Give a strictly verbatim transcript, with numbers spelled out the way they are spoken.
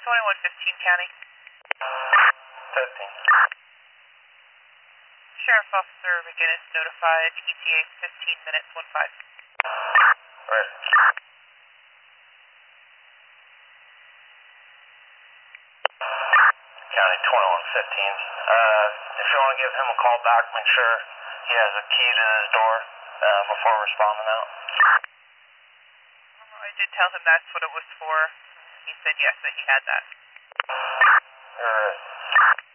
twenty-one fifteen County. fifteen. Sheriff Officer McGinnis notified E T A fifteen minutes, one five. Right. County twenty-one fifteen. Uh, if you want to give him a call back, make sure he has a key to his door uh, before responding out. I did tell him that's what it was for. He said yes, that he had that. Alright.